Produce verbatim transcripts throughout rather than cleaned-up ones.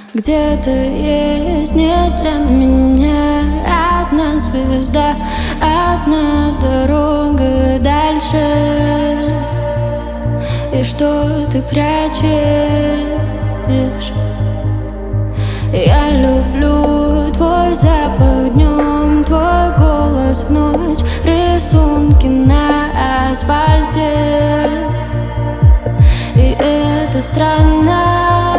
Где-то есть не для меня одна звезда, одна дорога дальше. И что ты прячешь? Я люблю твой запах днем, твой голос в ночь, рисунки на асфальте. И это странно.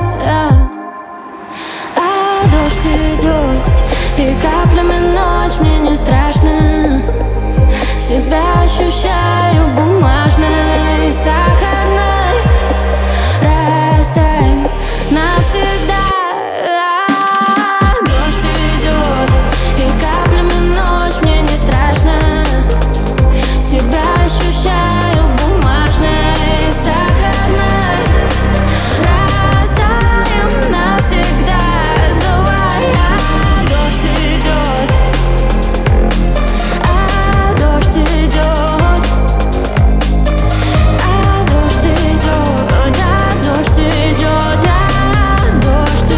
А дождь идет, и каплями ночь, мне не страшно. Себя ощущаю бумажной, сахарной. Растаем навсегда. Дождь идет, и каплями ночь, мне не страшно. Себя ощущаю бумажной, сахарной. Растаем навсегда. Давай, а дождь идет, а дождь идет, а дождь идет, да, дождь идет, да, дождь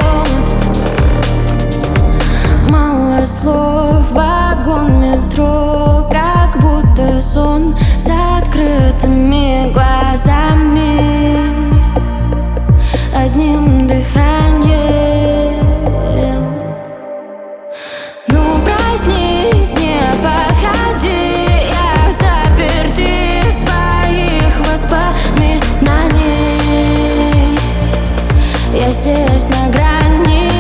идет. Мало слов, вагон метро, как будто сон за открытыми глазами, одним дыханием. Ну проснись, не подходи, я заперти своих воспоминаний. Я здесь на грани.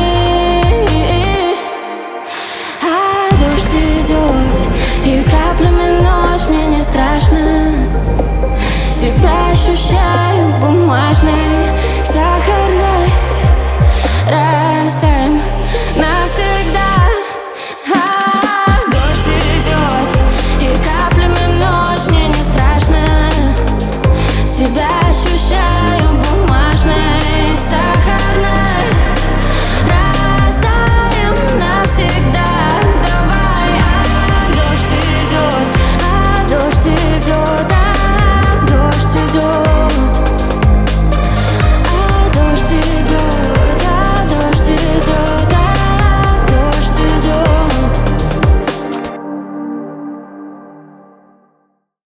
А дождь идет, и каплями ночь, мне не страшно. Себя ощущаю бумажной, сахарной. Растаем навсегда. А дождь идет, и каплями ночь, мне не страшно. Себя